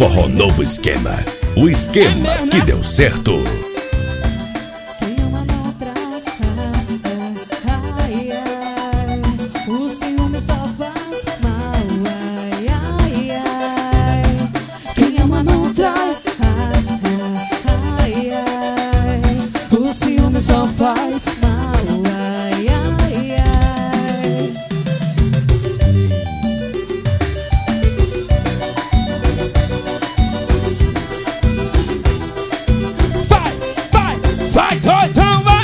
Forró Novo Esquema. O esquema que deu certo. Quem ama não trata, ai, ai. O ciúme só faz mal, ai, ai, ai. Quem ama não trai, ai, ai. O ciúme só faz mal, ai, ai, ai. Vai, doidão, vai!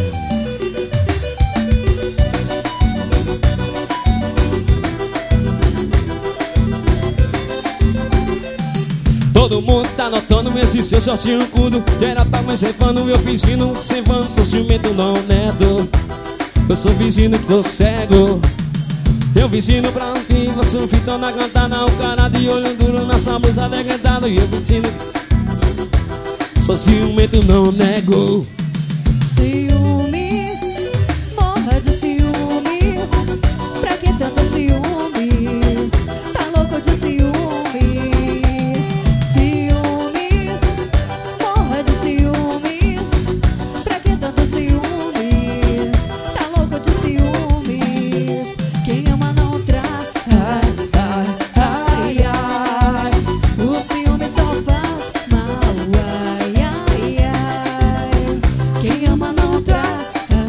Todo mundo tá notando esse seu shortinho curto. Geral tá me cevando, eu fingindo que cevando. Sou ciumento, não nego. Eu sou fingindo que tô cego. Eu fingindo pra um fim, você fitando a cantada. O cara de olho duro na sua blusa degradada. E eu fingindo que sou ciumento, não nego. Ciúmes, morra de ciúmes. Pra que tanto ciúmes? Tá louco de ciúmes. Ciúmes, morra de ciúmes. Pra que tanto ciúmes? Tá louco de ciúmes. Quem ama não trai, ai, ai. O ciúme só faz mal, ai, ai, ai. Quem ama não trai,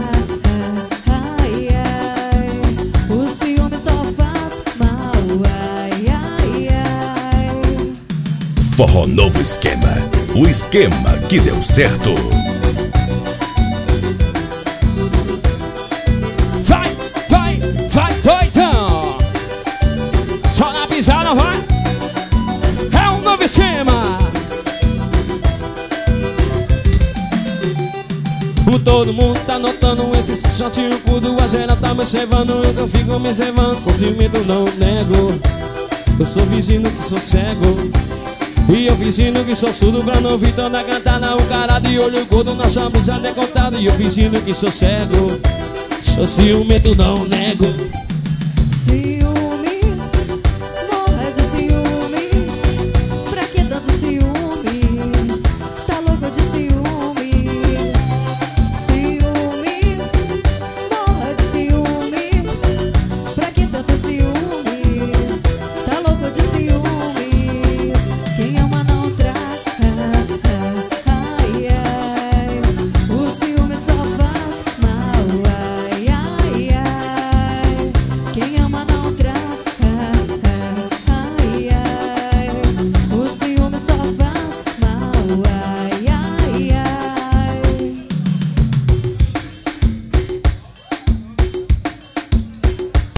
ai, ai. O ciúme só faz mal, ai, ai, ai. Forró Novo Esquema. O esquema que deu certo. Vai, doidão! Só na pisada, vai! É um novo esquema! Todo mundo tá notando esse shortinho curto. A geral tá me cevando, eu fico me cevando. Sou ciumento, não nego. Eu sou fingindo que sou cego. E eu fingindo que sou surdo pra não ouvir toda a cantada. O cara de olho gordo na sua blusa decotada. E eu fingindo que sou cego. Sou ciumento, não nego. Ciúmes,